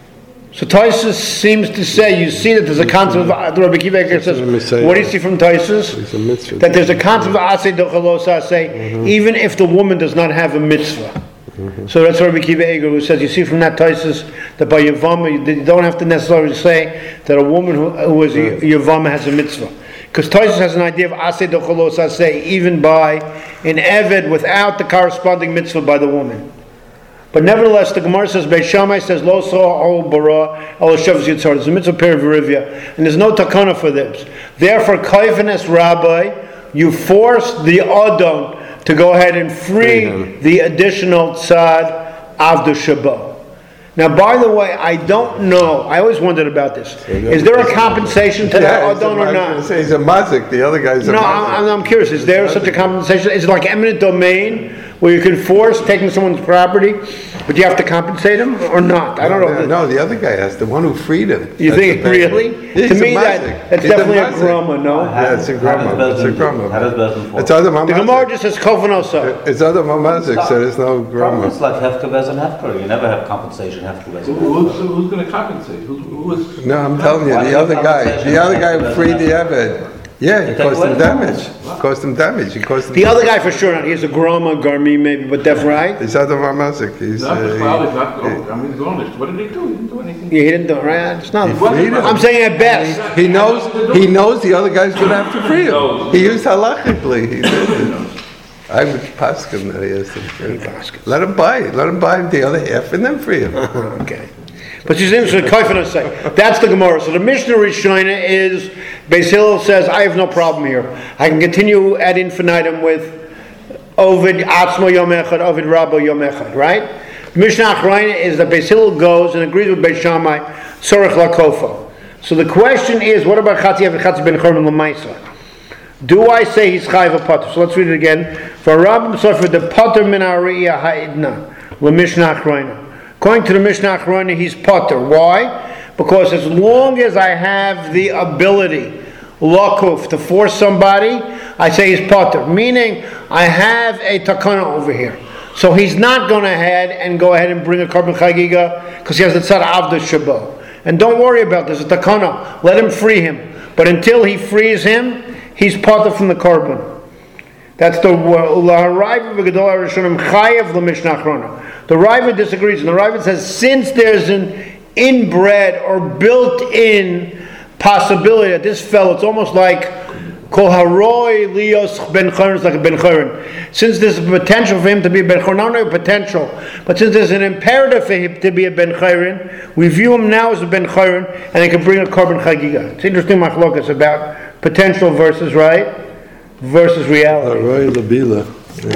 So Tosfos seems to say, you see that there's a concept of, the Rabbi Akiva Eiger says, what do you see from Tosfos? That there's a concept of asay dochalos asay, even if the woman does not have a mitzvah. Mm-hmm. So that's Rabbi Akiva Eiger who says, you see from that Tosfos that by Yavama, you don't have to necessarily say that a woman who, who is a Yavama has a mitzvah. Because Tosfos has an idea of asay dochalos asay, even by an eved without the corresponding mitzvah by the woman. But nevertheless, the Gemara says, Beis Shammai says, Lo so'ol bara, el shavs yitzhar. There's a mitzvah period v'rivya, and there's no takana for this. Therefore, kaifenes rabbi, you force the adon to go ahead and free the additional tzad avdu shabo. Now, by the way, I don't know. I always wondered about this. Is there a compensation to yeah, that adon or not? He's a mazik. The other guy's a no, mazik. I'm, I'm curious. Is there such a compensation? Is it like eminent domain where you can force taking someone's property, but you have to compensate him or not? I don't know. No, no, the other guy has the one who freed him. You That's think really? He's to me, a that, that's He's definitely a, a grama, no? Yeah, it's a grama. It's a grama. How does Bezdin fall? It's other The Gemara just says kofanosa. It's other mamazik, so there's no grama. It's like hefka bez and hefka. You never have compensation hefka bez. Who- Who's, who's going to compensate? Who's, who is? No, I'm telling you, the other guy, the other guy who freed the Eved. Yeah, it caused him damage. It caused him damage. It caused him The other guy for sure not. He has a grama, garmi maybe, but that's right. He's other mamazik. He's. Not the uh, cloud is not gold. I mean, he's garnished. What did he do? He didn't do anything. Yeah, he didn't do it right. It's not. freed him. I'm saying at best. He knows. He knows the other guy's going to have to free him. He used halachically. He did it. I would pass him that he has to free him. Let him buy. Let him buy the other half and then free him. Okay. But she's interested in Kaifan say. That's the Gemara. So the Mishnah Rishona is, Beis Hillel says, I have no problem here. I can continue ad infinitum with Ovid Atzmo Yom Echad, Ovid Rabbo Yom Echad, right? Mishnah Achrayna is that Beis Hillel goes and agrees with Beis Shammai, Sorech Lakofo. So the question is, what about Chatzi Avi Chatzi Ben Chorman L'maisa? Do I say he's Chayv a Potter? So let's read it again. For Rabbim Sofer, the Potter Min Ariyah Ha'idna, L'Mishnah Achrayna. According to the Mishnah Achrayna, he's Potter. Why? Because as long as I have the ability, Lakuf, to force somebody, I say he's Potter. Meaning, I have a takana over here. So he's not going ahead and go ahead and bring a korban chagiga because he has the tzad avda shabo. And don't worry about this, a takana. Let him free him. But until he frees him, he's Potter from the korban. That's the Ulaharayva v'Gedol HaRishonim Chayev l'Mishnah Achrayna. The Raiva disagrees, and the Raiva says since there's an inbred or built-in possibility that this fellow, it's almost like Kol Haroi Lios Ben Chayrin, it's like a Ben Chayrin. Since there's a potential for him to be a Ben Chayrin, not only a potential, but since there's an imperative for him to be a Ben Chayrin, we view him now as a Ben Chayrin, and he can bring a korban chagiga. It's interesting machlokas about potential versus right versus reality. Roy Labila.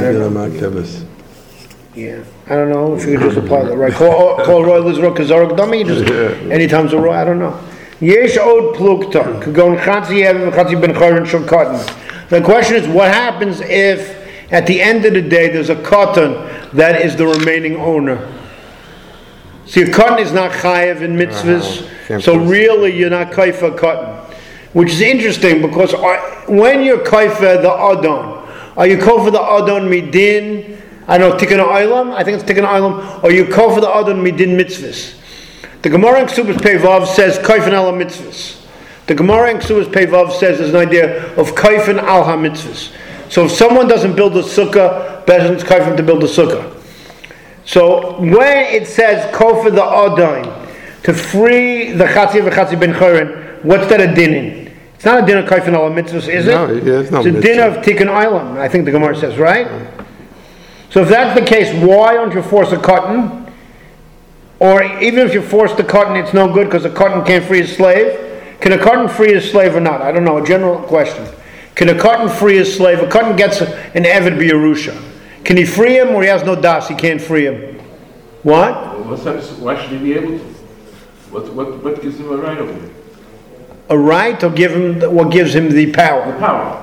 Yeah, I don't know if you could just apply that right. Call, call Roy Lizro Kazarok Dummy, just anytime's a Roy, I don't know. Yesh od plukta, kagon chatzi ev chatzi ben chayrin shel cotton. The question is, what happens if at the end of the day there's a cotton that is the remaining owner? See, a cotton is not chayev in mitzvahs, uh-huh. So really you're not kaifa cotton. Which is interesting because when you're kaifa the adon, are you kaifa the adon midin? I know tikkun olam. I think it's tikkun olam. Or you kaifa the adon midin mitzvahs. The Gemara in Ksubas Peivav says kaifen al mitzvahs. The Gemara in Ksubas Peivav says there's an idea of kaifen al ha mitzvahs. So if someone doesn't build a sukkah, Bezon's kaifen to build a sukkah. So when it says kaifa the adon to free the chatzi v'chatzi ben chayrin, what's that a din in? It's not a din of kaifin al mitzvahs, is it? No, it's no It's a mitzvah. din of tikkun olam, I think the Gemara says, right? So if that's the case, why don't you force a cotton? Or even if you force the cotton, it's no good because a cotton can't free a slave. Can a cotton free a slave or not? I don't know, a general question. Can a cotton free a slave? A cotton gets an Eved B'Yerusha. Can he free him or he has no das, he can't free him? What? What's that, why should he be able to? What, what, what gives him a right over here? a right or give him the, what gives him the power? Power.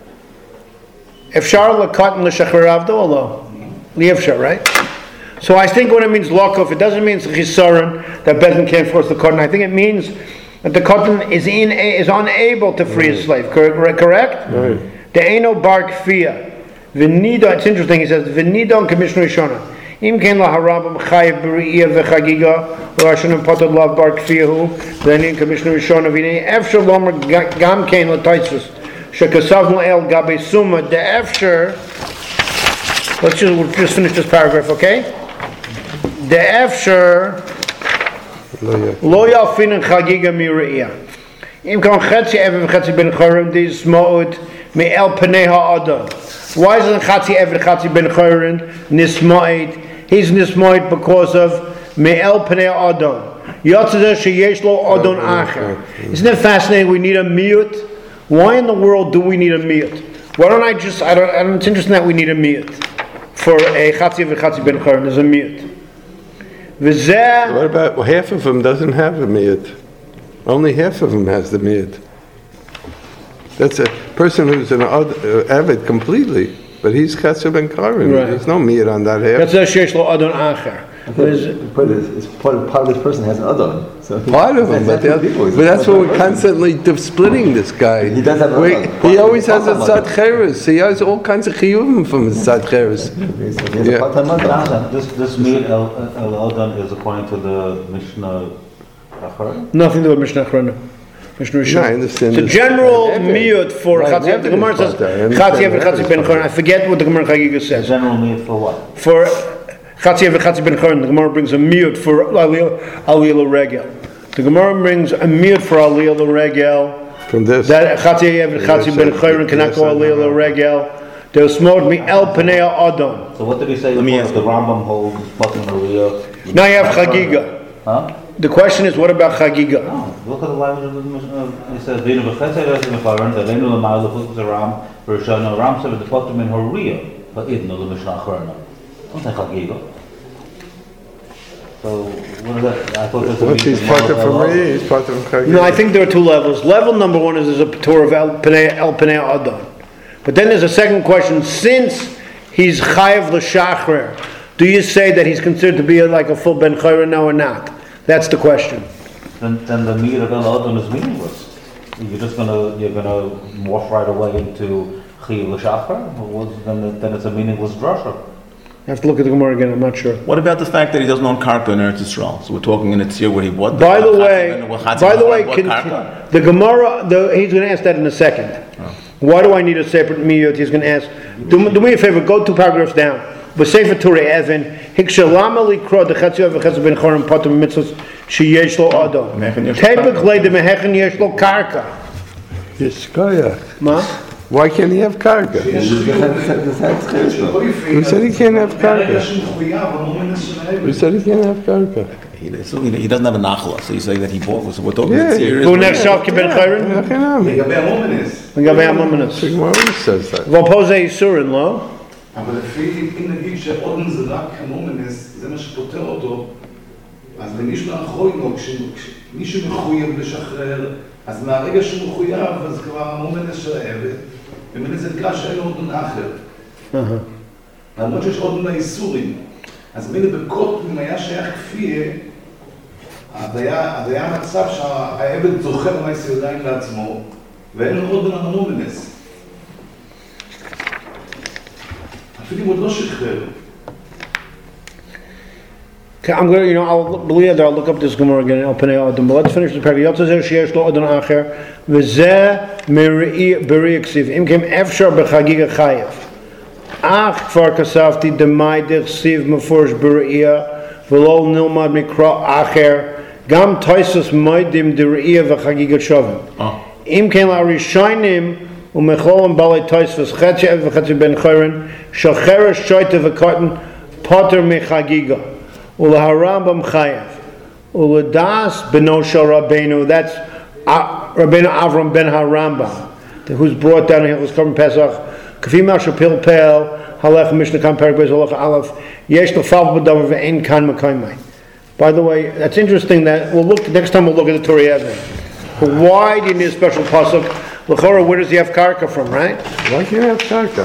Efshar lekatan l'shachar avdo or lo? Liefshar, right? So I think when it means lokov, it doesn't mean chisaron that Bezdin can't force the cotton. I think it means that the cotton is in is unable to free his slave. Correct? Correct? Right. The Eino bar kfiyah. V'nida. It's interesting. He says v'nida on Commissioner Rishona. Im ken laharabam chayiv b'ri'iyah v'chagiga v'rashonim potad lav bar kfiyahu. Then in Commissioner Rishona v'nei efshar lomer gam ken l'taisus shekasav l'el gabe suma the efshar. Let's just we'll just finish this paragraph, okay? The efshar. Lo yalfin chagiga mireia. Im kan chetzi even chetzi ben chorim dis moed me el penei ha'adam. Why isn't chetzi even chetzi ben chorim nismoed? He's nismoed because of me el penei ha'adam. Yotzeh sheyesh lo adon acher. Isn't it fascinating? We need a miyut. Why in the world do we need a miyut? Why don't I just? I don't. I don't it's interesting that we need a miyut for a chetzi even chetzi ben chorim. There's a miyut. What about well, half of them doesn't have a miyut? Only half of them has the miyut. That's a person who's an uh, avid completely, but he's chetzer ben karin. Right. There's no miyut on that half. That's a sheyesh lo adon acher. But it's part of, part of this person has an adon. So Part of them, but, that's, that, but that's what we're constantly di- splitting this guy. He does have an We- adon. He always has a Part-time tzad cheres. He has all kinds of chiyuvim from his tzad cheres. He has Yeah. a part-time adon. Now, This, this meal El, El Adon is according to the Mishnah Achar? Nothing to do with Mishnah Achrona. Mishnah Rishon. No, I understand It's a this. general Right, miyut for right, Chatzi. never The Gemara is says part there. I Chatzi understand and Chatzi never ben is Choron. I forget what the Gemara Chagiga The says. general meal for what? For Chatzi and Chatzi ben Choron, the Gemara brings a miyut for Aliyah Aliyah Regel. The Gemara brings a miyut for Aliyah Regel. From this. That Chatzi and Chatzi ben Choron cannot go Aliyah Regel. They'll smod me El Panei Adon. So what did he say Let me before? ask The you. Rambam holds Patim Maria. Now you have Chagiga. Huh? The question is, what about Chagiga? No, look at the language of the Mishnah. It says, Dinu v'chetzei resi mecharon, Davenu l'mayla chutz Ram, V'rishonu Ram said, V'depotim in Horiya, V'idnu l'Mishnah Acharna. Don't say Chagiga. So, what is that? I thought that's a Well, she's meaning part of El Adon. Maria, he's part of Chagiga. No, I think there are two levels. Level number one is there's a Torah of El Panei El Panei Adon. But then there's a second question. Since he's Chayav l'Shachrer, do you say that he's considered to be a, like a full Ben Chayra now or not? That's the question. Then, then the meat of El Adon is meaningless. You're just gonna, you're gonna morph right away into Chiv l'Shachar? Well, Then, then it's a meaningless drasha. I have to look at the Gemara again, I'm not sure. What about the fact that he doesn't own karka in Eretz Yisrael? So we're talking in a tzir where he bought. By the way, Chatzim- by the way, bought can, karka? the Gemara, the, he's going to ask that in a second. Why do I need a separate miyut? He's going to ask. Do, do me a favor, go two paragraphs down. But Sefer Torah Evan, Hikshalama likro the Chatziyav v'Chatziyav ben Chorim patum mitzvos sheyesh lo adon. Tepek le de mehechen yesh lo karka. Yishkoyach. Ma? Why can't he have karka? Who said he can't have karka? Who said he can't have karka? He, so he, he doesn't have a nachla, so he's saying that he bought. So we're talking Yeah. in tzir. Who next shav ki ben Chorim? Hachinami. לגבי המומנס. The Gemara says that. ופה זה איסורין, לא? אבל לפי, אם נגיד שעודן זה רק כמומנס, זה מה שפותר אותו, אז למישהו האחרוינו, כשמישהו מחויב לשחרר, אז מהרגע שהוא מחויב, אז כבר המומנס של העבד, ומילא זה נקרא שאין לו עודן אחר. למרות שיש עודן האיסורים, אז מילא בקוט, אם היה שייך כפייה, אז היה, אז היה מצב שהעבד זוכר מה יסודיים לעצמו, ואין לו עודן המומנס. אפילו אם עוד לא שחרר. Okay, I'm going to, you know, I'll believe that I'll look up this Gemara again, I'll put it out, but let's finish the paragraph. Yotze zer sheyesh lo adon acher, v'zeh meri'i beri ksiv, im kem efshar b'chagiga chayev. Ach kvar kasavti demai dech siv meforish beri'ia, v'lo nilmad mikra acher, gam toisus moidim deri'ia v'chagiga shovim. Im kem la rishaynim, u'mecholam balei toisus chetze v'chetze ben chorin, shocheres shoyte v'kotten, potter mechagiga. Ula Harambam Chayav, Ula Das Benoshel Rabbeinu. That's uh, Rabbeinu Avram ben Harambam, who's brought down in Hilchos Korban Pesach. Kafim Ashur Pilpel Halach Mishnah Kam Perek Beis Halach Aleph Yesh L'Fav B'Davar Ve'Ein Kan Mekaymai. By the way, that's interesting. That we'll look next time. We'll look at the Torah Evan. But why do you need a special pasuk? L'chora, where does he have karka from, right? Why can't you have karka?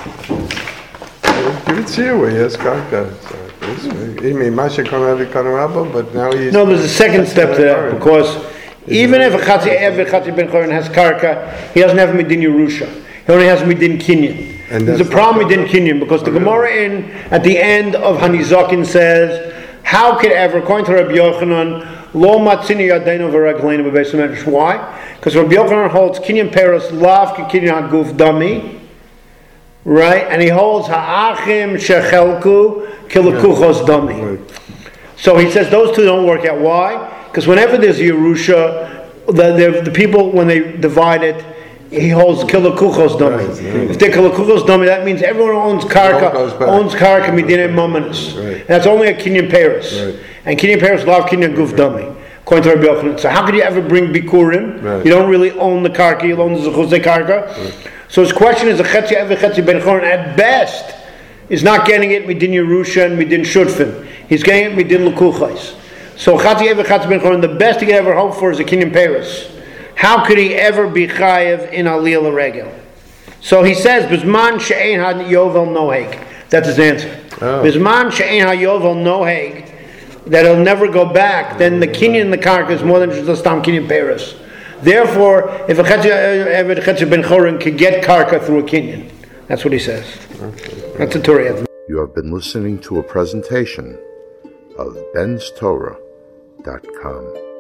Give it to you where he has karka. You mean Masha Konrad Konrabba, but now he's... No, there's a second step to that, because even if a Chatzi Ev, Chatzi Ben Chorin has karka, he doesn't have Midin Yerusha. He only has Midin Kinyan. And there's a problem Midin Kinyan, because the Gemara in, at the end of Hanizokin says, how could ever, according to Rabbi Yochanan, Lo matzini yadeinu v'ragleinu b'beis hamedrash. Why? Because Rabbi Yochanan holds Kinyan Peros lav k'kinyan haguf dami, right? And he holds ha'achim shechelku kilekuchos dami. So he says those two don't work out. Why? Because whenever there's Yerusha, the, the, the people, when they divide it, he holds kilekuchos dami. Right, right. If they're kilekuchos dami, that means everyone who owns karka owns karka midinei mamanis. Right. And that's only a Kinyan Peros. Right. And Kinyan Peros lav Kinyan guf dami, according to Rabbi Yochanan. So how could you ever bring bikurim? Right. You don't really own the karka. You own the zechusei karka. Right. So his question is: a chetzi ev chetzi ben chorin at best is not getting it midin Yerusha and midin shutfin. He's getting it midin lekuchais. So chetzi ev chetzi ben chorin, the best he could ever hope for is a Kinyan Peros. How could he ever be chayev in aliyah l'regel? So he says, "Bizman she'ein ha yovel noheg." That's his answer. Bizman she'ein ha yovel noheg, that he'll never go back. Then the kinyan in the karka is more than just a stam kinyan peres. Therefore, if a chetzi ben chorin could get karka through a kinyan, that's what he says. That's a Torah. You have been listening to a presentation of Ben's Torah dot com.